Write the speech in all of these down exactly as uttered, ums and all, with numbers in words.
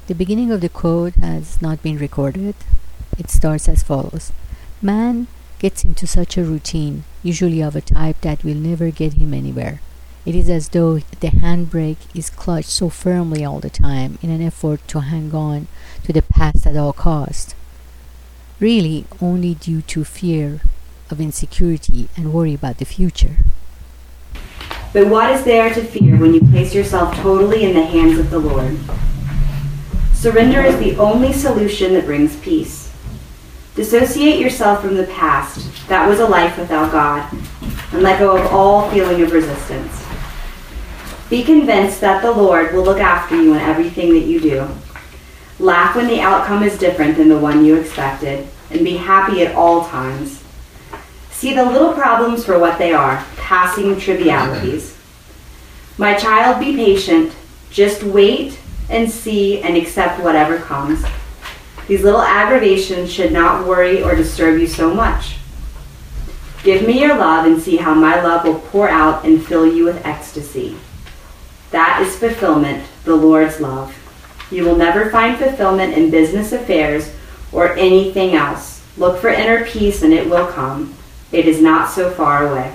The beginning of the quote has not been recorded. It starts as follows. Man gets into such a routine, usually of a type that will never get him anywhere. It is as though the handbrake is clutched so firmly all the time in an effort to hang on to the past at all cost. Really only due to fear of insecurity and worry about the future. But what is there to fear when you place yourself totally in the hands of the Lord? Surrender is the only solution that brings peace. Dissociate yourself from the past, that was a life without God, and let go of all feeling of resistance. Be convinced that the Lord will look after you in everything that you do. Laugh when the outcome is different than the one you expected, and be happy at all times. See the little problems for what they are, passing trivialities. My child, be patient. Just wait and see and accept whatever comes. These little aggravations should not worry or disturb you so much. Give me your love and see how my love will pour out and fill you with ecstasy. That is fulfillment, the Lord's love. You will never find fulfillment in business affairs or anything else. Look for inner peace and it will come. It is not so far away.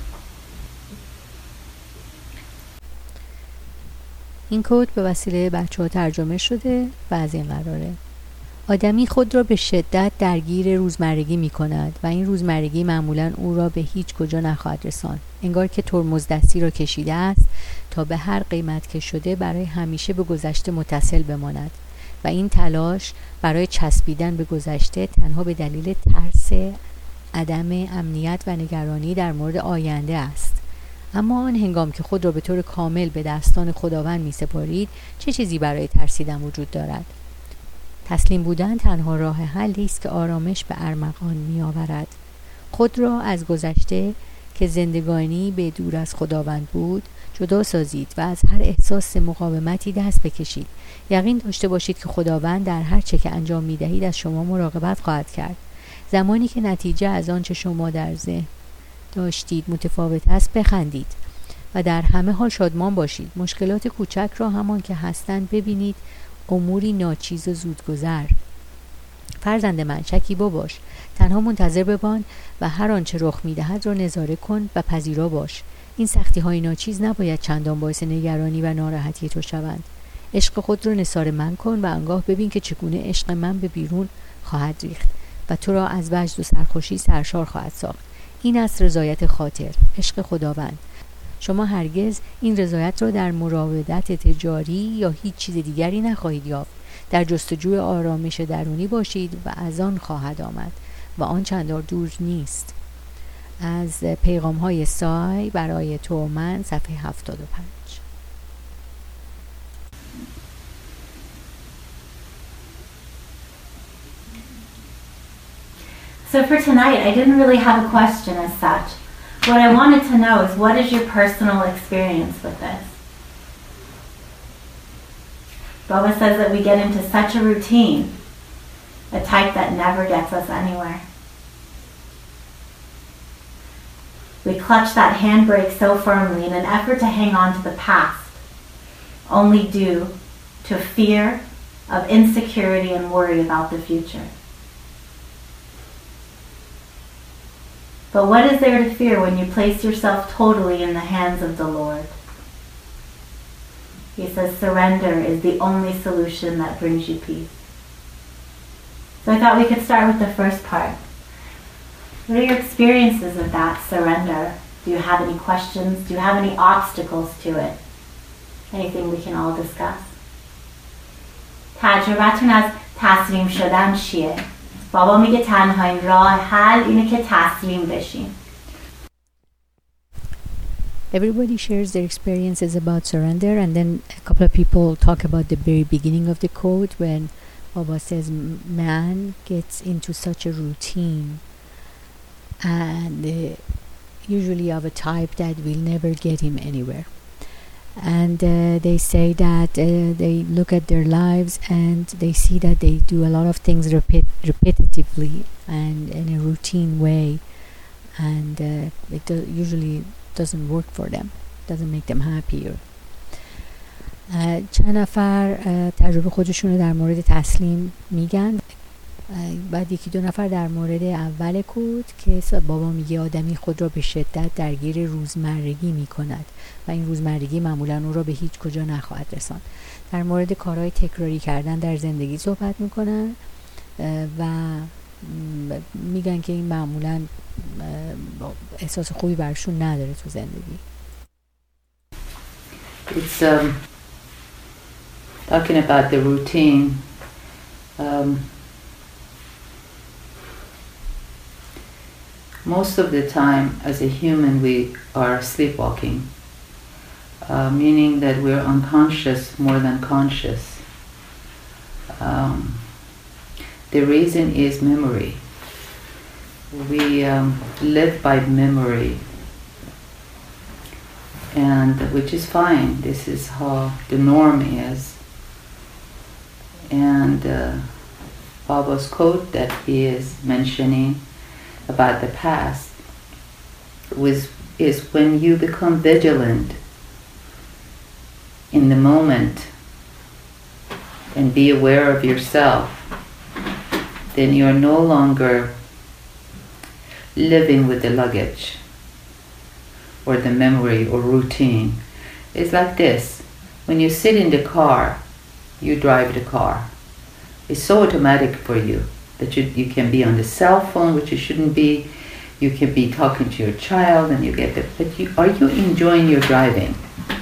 این کد به وسیله بچه ها ترجمه شده و از این قراره. آدمی خود را به شدت درگیر روزمرگی می کند و این روزمرگی معمولاً او را به هیچ کجا نخواهد رساند. انگار که ترمز دستی را کشیده است تا به هر قیمت که شده برای همیشه به گذشته متصل بماند و این تلاش برای چسبیدن به گذشته تنها به دلیل ترس عدم امنیت و نگرانی در مورد آینده است. اما آن هنگام که خود را به طور کامل به دستان خداوند می سپارید، چه چیزی برای ترسیدن وجود دارد؟ تسلیم بودن تنها راه حلی است که آرامش به ارمغان می آورد. خود را از گذشته که زندگانی به دور از خداوند بود جدا سازید و از هر احساس مقاومتی دست بکشید. یقین داشته باشید که خداوند در هر چه که انجام می دهید از شما مراقبت خواهد کرد. زمانی که نتیجه از آنچه شما در ذهن داشتید متفاوت است، بخندید و در همه حال شادمان باشید. مشکلات کوچک را همان که هستند ببینید اموری ناچیز و زودگذر. فرزند من، شکیبا باش، تنها منتظر بمان و هر آنچه رخ می‌دهد را نظاره کن و پذیرا باش. این سختی‌های ناچیز نباید چندان باعث نگرانی و ناراحتی تو شوند. عشق خود را نثار من کن و آنگاه ببین که چگونه عشق من به بیرون خواهد ریخت و تو را از وجد و سرخوشی سرشار خواهد ساخت. این است رضایت خاطر، عشق خداوند. شما هرگز این رضایت را در مراودت تجاری یا هیچ چیز دیگری نخواهید یافت. در جستجوی آرامش درونی باشید و از آن خواهد آمد و آن چندان دور نیست. از پیغام های سای برای تو و من، صفحه هفتاد و پنج. So for tonight, I didn't really have a question as such. What I wanted to know is, what is your personal experience with this? Baba says that we get into such a routine, a type that never gets us anywhere. We clutch that handbrake so firmly in an effort to hang on to the past, only due to fear of insecurity and worry about the future. But what is there to fear when you place yourself totally in the hands of the Lord? He says surrender is the only solution that brings you peace. So I thought we could start with the first part. What are your experiences of that surrender? Do you have any questions? Do you have any obstacles to it? Anything we can all discuss? تجربتون از تسلیم شدن چیه؟ بابا میگه تنها راه حل اینه که تسلیم بشیم. Everybody shares their experiences about surrender, and then a couple of people talk about the very beginning of the quote when Baba says man gets into such a routine and uh, usually of a type that will never get him anywhere. And uh, they say that uh, they look at their lives and they see that they do a lot of things repeat, repetitively and in a routine way, and uh, it do- usually doesn't work for them, doesn't make them happier. چند نفر تجربه خودشون رو در مورد تسلیم میگن. بعد یکی دو نفر در مورد اول کود که بابا میگه آدمی خود را به شدت درگیر روزمرگی میکند و این روزمرگی معمولا او را به هیچ کجا نخواهد رساند. در مورد کارهای تکراری کردن در زندگی صحبت میکنن و میگن که این معمولا احساس خوبی برشون نداره تو زندگی. It's um, talking about the routine. Um, most of the time, as a human, we are sleepwalking, uh, meaning that we're unconscious more than conscious. Um, the reason is memory. We um, live by memory. And which is fine. This is how the norm is. And uh, Baba's quote that he is mentioning about the past was is when you become vigilant in the moment and be aware of yourself, then you are no longer living with the luggage or the memory or routine. It's like this. When you sit in the car, you drive the car. It's so automatic for you that you, you can be on the cell phone, which you shouldn't be. You can be talking to your child and you get the, but you, are you enjoying your driving?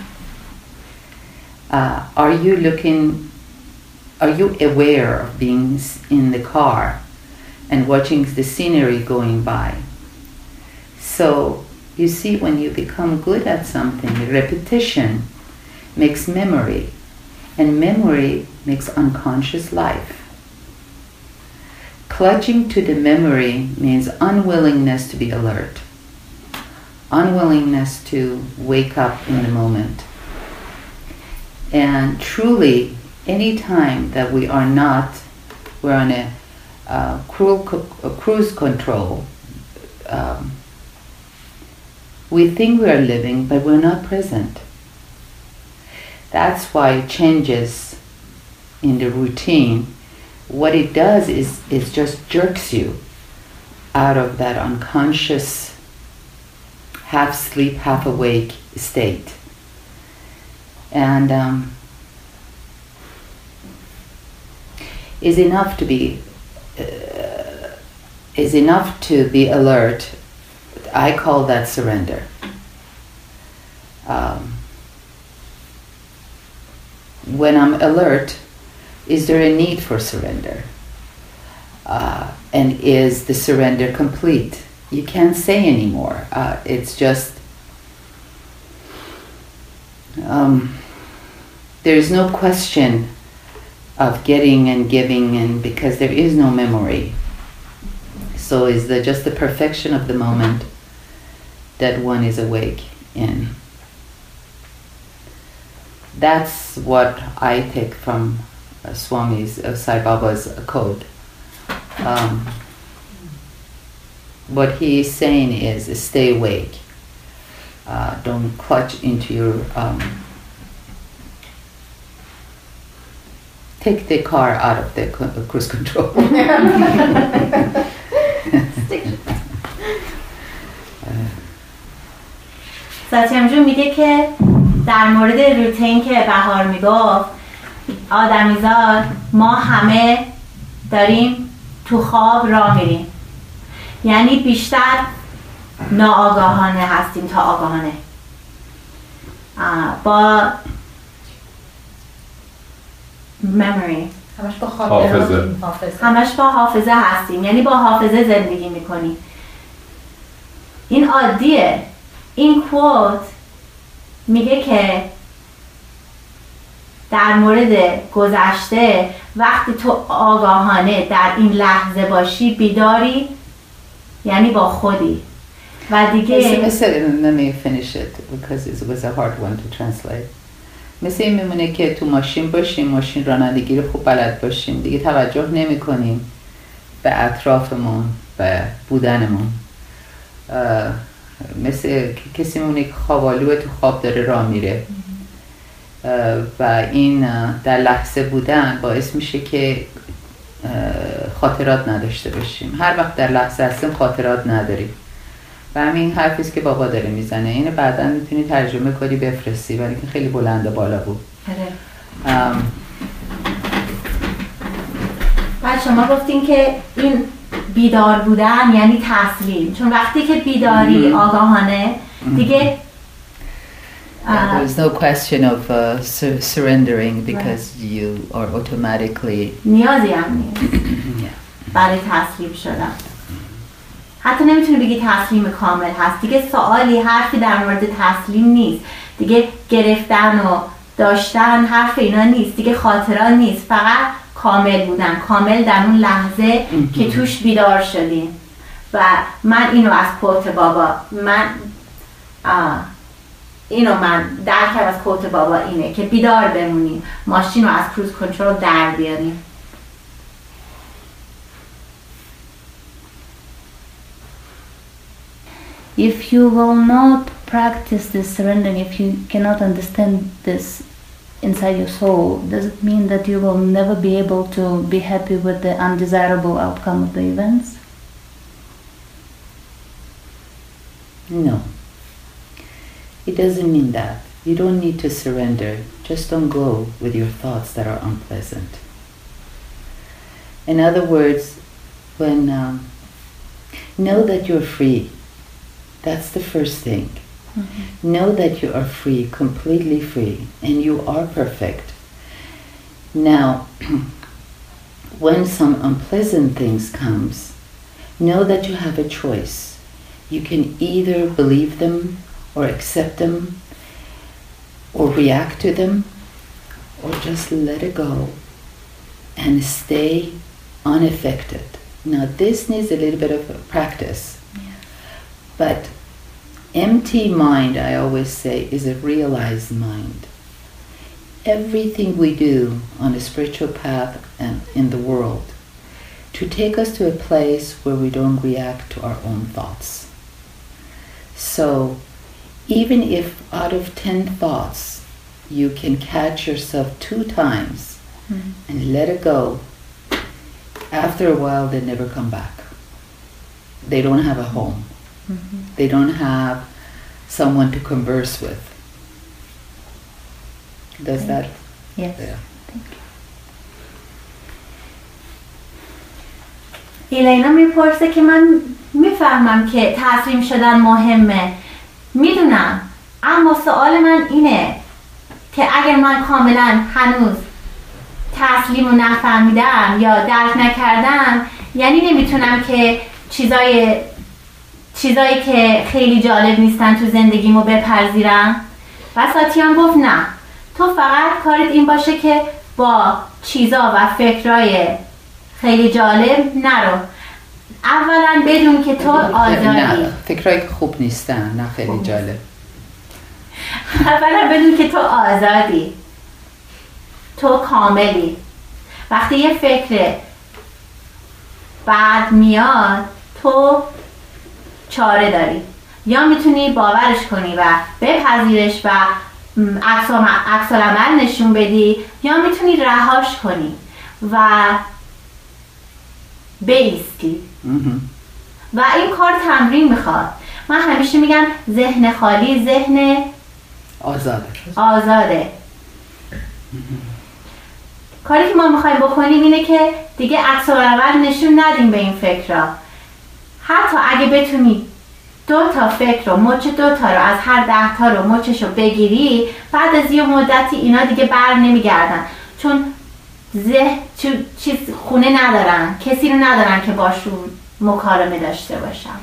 Uh, are you looking, are you aware of being in the car and watching the scenery going by? So, you see, when you become good at something, repetition makes memory, and memory makes unconscious life. Clutching to the memory means unwillingness to be alert, unwillingness to wake up in the moment. And truly, any time that we are not, we're on a, uh, cruel co- a cruise control, um, we think we are living, but we're not present. That's why changes in the routine, what it does is, is just jerks you out of that unconscious, half sleep, half awake state. And um, is enough to be, uh, is enough to be alert. I call that surrender. Um, when I'm alert, is there a need for surrender? Uh, and is the surrender complete? You can't say anymore. Uh, it's just, um, there's no question of getting and giving, and because there is no memory. So is the, just the perfection of the moment that one is awake in. That's what I take from uh, Swami's, uh, Sai Baba's uh, code. Um, what he is saying is stay awake. Uh, don't clutch into your, um, take the car out of the co- cruise control. ساتیام جون میگه که در مورد روتین که بهار میگفت آدمیزاد ما همه داریم تو خواب راه میریم، یعنی بیشتر ناآگاهانه هستیم تا آگاهانه. با memory همش با حافظه همش با حافظه هستیم، یعنی با حافظه زندگی میکنیم. این عادیه. این کوت میگه که در مورد گذشته وقتی تو آگاهانه در این لحظه باشی، بیداری، یعنی با خودی و دیگه. Let me finish it because it was a hard one to translate. مثل این میمونه که تو ماشین باشیم، ماشین رانندگی رو خوب بلد باشیم، دیگه توجه نمی کنیم به اطرافمون، به بودنمون. مثل کسی میمونه که خوابالوه تو خواب داره راه میره و این در لحظه بودن باعث میشه که خاطرات نداشته باشیم. هر وقت در لحظه هستیم خاطرات نداریم و همین حرفیست که بابا داره میزنه. اینو بعدا میتونی ترجمه کنی بفرستی، ولی که خیلی بلند و بالا بود. بعد شما گفتین که این بیدار بودن یعنی تسلیم، چون وقتی که بیداری آگاهانه دیگه Yeah, there is no question of uh, sur- surrendering because right. you are automatically نیازی هم نیست برای تسلیم شدن. حتی نمیتونی بگی تسلیم کامل هست دیگه. سوالی حرفی در مورد تسلیم نیست دیگه. گرفتن و داشتن حرف اینا نیست دیگه. خاطرات نیست، فقط کامل بودن. کامل در اون لحظه که توش بیدار شدیم. و من اینو از کوت بابا من آه اینو من درکم از کوت بابا اینه که بیدار بمونیم، ماشین رو از کروز کنترل در بیاریم. If you will not practice this surrendering, if you cannot understand this inside your soul, does it mean that you will never be able to be happy with the undesirable outcome of the events? No. It doesn't mean that. You don't need to surrender. Just don't go with your thoughts that are unpleasant. In other words, when um, know that you're free. That's the first thing. Mm-hmm. Know that you are free, completely free, and you are perfect. Now, when some unpleasant things comes, know that you have a choice. You can either believe them or accept them, or react to them, or just let it go and stay unaffected. Now this needs a little bit of practice, yeah. But empty mind, I always say, is a realized mind. Everything we do on a spiritual path and in the world to take us to a place where we don't react to our own thoughts. So even if out of ten thoughts you can catch yourself two times mm-hmm. and let it go, after a while they never come back. They don't have a home. Mm-hmm. They don't have someone to converse with. Does Thank that? You. Yes. Yeah. Thank you. ایلینا میپرسه که من میفهمم که تسلیم شدن مهمه، میدونم، اما سوال من اینه که اگر من کاملا هنوز تسلیم و نفهمیدم یا درک نکردم، یعنی نمیتونم که چیزای چیزایی که خیلی جالب نیستن تو زندگیمو بپذیرم. و ساتیان گفت نه، تو فقط کارت این باشه که با چیزا و فکرای خیلی جالب نرو. اولا بدون که تو آزادی. نه، فکرایی که خوب نیستن، نه خیلی جالب. اولا بدون که تو آزادی، تو کاملی. وقتی یه فکر بعد میاد تو چاره داری، یا میتونی باورش کنی و بپذیرش و عکس العمل نشون بدی، یا میتونی رهاش کنی و بایستی. و این کار تمرین میخواد. من همیشه میگم ذهن خالی ذهن آزاده. آزاده. کاری که ما میخوایم بکنیم اینه که دیگه عکس العمل نشون ندیم به این فکرها. حتی اگه بتونی دو تا فکر رو، مچ دو تا رو از هر ده تا رو مچش رو بگیری، بعد از یه مدتی اینا دیگه بر نمیگردن، چون ذهن چیز خونه ندارن، کسی رو ندارن که باشون مکالمه داشته باشن.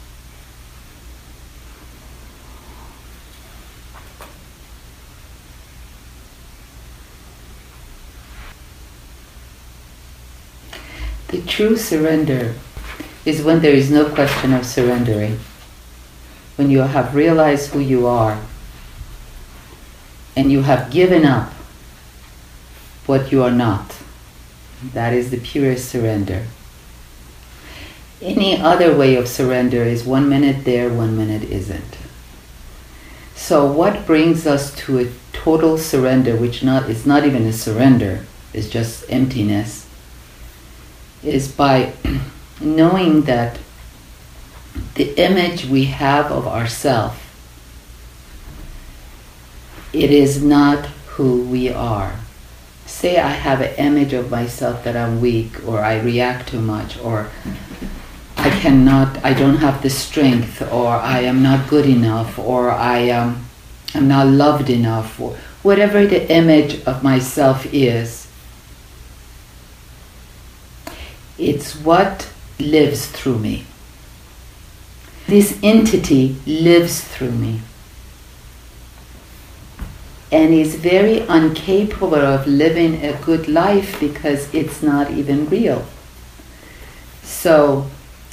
The true surrender is when there is no question of surrendering. When you have realized who you are and you have given up what you are not. That is the purest surrender. Any other way of surrender is one minute there, one minute isn't. So what brings us to a total surrender, which not is not even a surrender, it's just emptiness, is by knowing that the image we have of ourselves, it is not who we are. Say I have an image of myself that I'm weak, or I react too much, or I cannot, I don't have the strength, or I am not good enough, or I um, am not loved enough, or whatever the image of myself is. It's what lives through me. This entity lives through me and is very incapable of living a good life because it's not even real. So,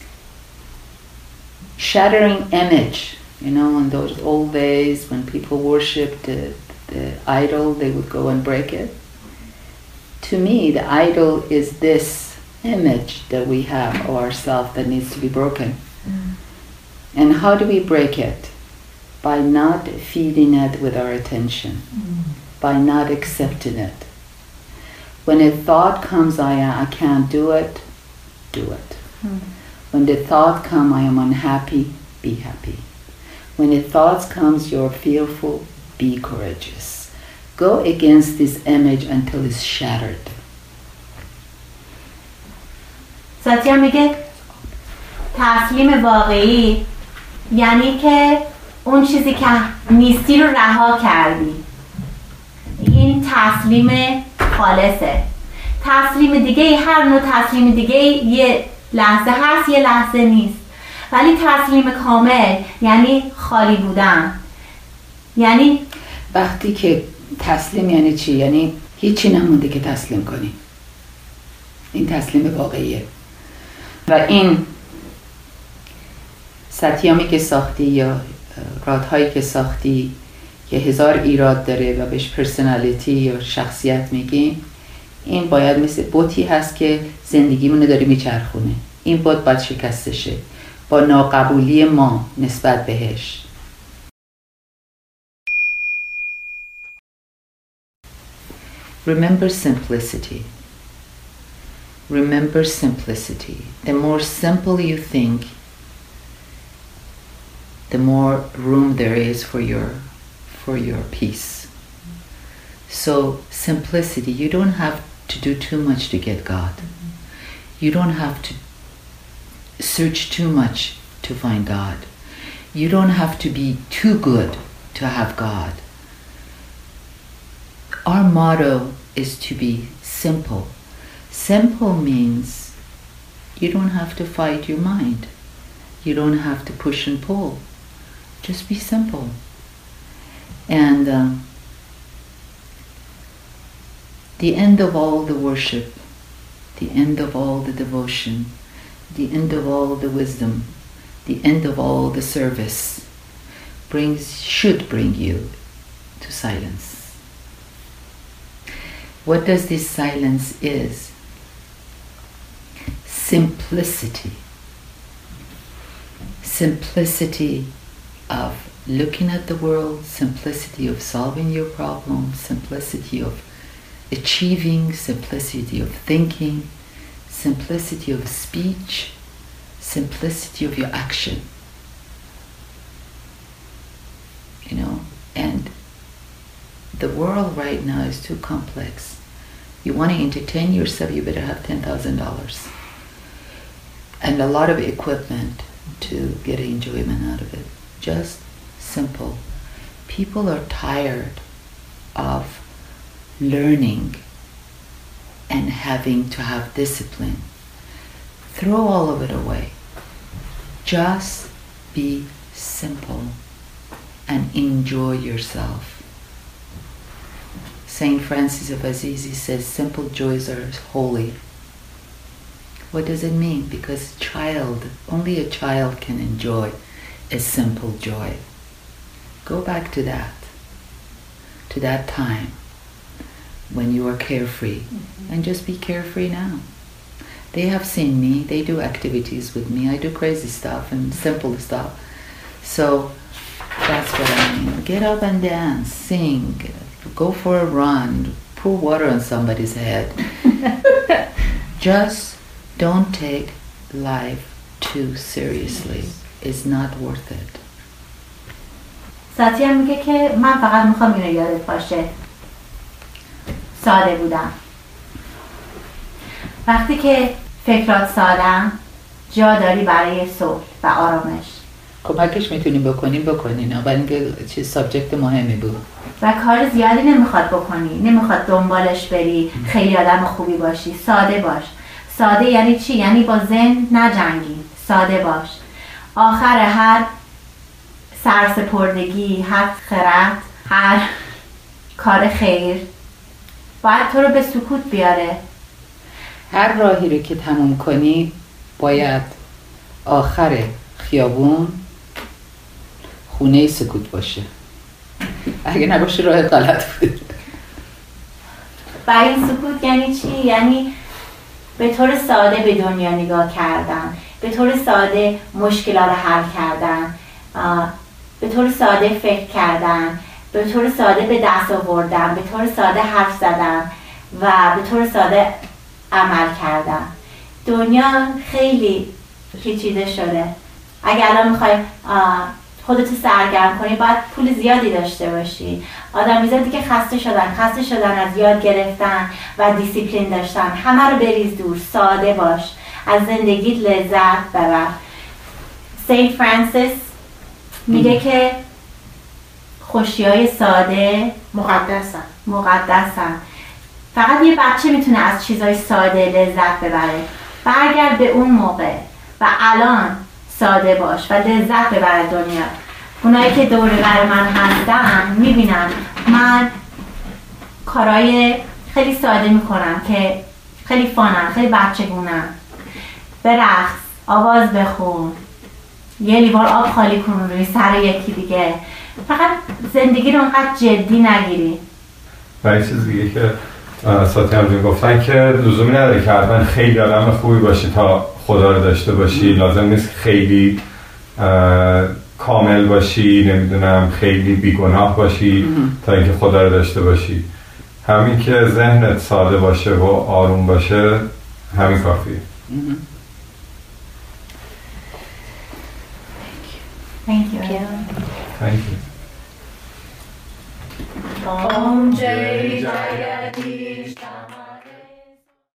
shattering image, you know, in those old days when people worshipped the, the idol, they would go and break it. To me, the idol is this image that we have of ourselves that needs to be broken. Mm. And how do we break it? By not feeding it with our attention, mm. by not accepting it. When a thought comes, I, I can't do it, do it. Mm. When the thought comes, I am unhappy, be happy. When the thoughts comes, you're fearful, be courageous. Go against this image until it's shattered. ساتیا میگه تسلیم واقعی یعنی که اون چیزی که نیستی رو رها کردی. این تسلیم خالصه. تسلیم دیگه، هر نوع تسلیم دیگه یه لحظه هست، یه لحظه نیست. ولی تسلیم کامل یعنی خالی بودن. یعنی وقتی که تسلیم یعنی چی؟ یعنی هیچی نمونده که تسلیم کنی. این تسلیم واقعیه. و این ستیامی که ساختی یا رادهایی که ساختی که هزار ایراد داره و بهش پرسنالیتی یا شخصیت میگیم، این باید مثل بوتی هست که زندگیمونو داره میچرخونه. این بوت باید شکسته شه با ناقبولی ما نسبت بهش. Remember simplicity. Remember simplicity. The more simple you think, the more room there is for your for your peace. So simplicity, you don't have to do too much to get God. You don't have to search too much to find God. You don't have to be too good to have God. Our motto is to be simple. Simple means you don't have to fight your mind. You don't have to push and pull. Just be simple. And um, the end of all the worship, the end of all the devotion, the end of all the wisdom, the end of all the service brings, should bring you to silence. What does this silence is? Simplicity. Simplicity of looking at the world, simplicity of solving your problems, simplicity of achieving, simplicity of thinking, simplicity of speech, simplicity of your action. You know, and the world right now is too complex. You want to entertain yourself, you better have ten thousand dollars. And a lot of equipment to get enjoyment out of it. Just simple. People are tired of learning and having to have discipline. Throw all of it away. Just be simple and enjoy yourself. Saint Francis of Assisi says simple joys are holy. What does it mean? Because a child, only a child can enjoy a simple joy. Go back to that, to that time when you were carefree, mm-hmm. and just be carefree now. They have seen me, they do activities with me, I do crazy stuff and simple stuff. So that's what I mean. Get up and dance, sing, go for a run, pour water on somebody's head. Just don't take life too seriously. It's not worth it. ساتیا میگه که من فقط میخوام اینو یادت باشه، ساده بودم. وقتی که فکرات سادم جا داری برای صلح و آرامش. کمکش میتونیم بکنیم بکنین، ولی اینکه چیز سابجکت مهمی بود و کار زیادی نمیخواد بکنی، نمیخواد دنبالش بری خیلی آدم خوبی باشی. ساده باش. ساده یعنی چی؟ یعنی با ذهن نجنگی، ساده باش. آخر هر سرسپردگی، هر خرد، هر کار خیر باید تو رو به سکوت بیاره. هر راهی رو که تموم کنی باید آخر خیابون خونه سکوت باشه. اگه نباشه راه غلط بود. و این سکوت یعنی چی؟ یعنی به طور ساده به دنیا نگاه کردن، به طور ساده مشکلات رو حل کردن، به طور ساده فکر کردن، به طور ساده به دست آوردن، به طور ساده حرف زدن و به طور ساده عمل کردن. دنیا خیلی پیچیده شده. اگر الان میخوای خودتو سرگرم کنی باید پول زیادی داشته باشی. آدم میزدی که خسته شدن خسته شدن از یاد گرفتن و دیسیپلین داشتن. همه رو بریز دور، ساده باش، از زندگی لذت ببر. سینت فرانسیس میگه که خوشی‌های ساده مقدسن مقدسن. فقط یه بچه میتونه از چیزهای ساده لذت ببره. برگرد به اون موقع و الان ساده باش و لذت ببر دنیا. اونایی که دور بر من هستن میبینن من کارهای خیلی ساده میکنم که خیلی فانن، خیلی بچگونن. برقص، آواز بخون، یه لیوان آب خالی کن روی سر یکی دیگه. فقط زندگی رو اونقدر جدی نگیری. و یه چیز دیگه که ساتی همجون گفتن که لزومی نداره که حتما خیلی آدم خوبی باشی تا خدا رو داشته باشی. لازم نیست خیلی کامل باشی، نمیدونم خیلی بیگناه باشی تا اینکه خدا رو داشته باشی. همین که ذهنت ساده باشه و آروم باشه همین کافیه. Thank you. Thank you. Om Jai Jayati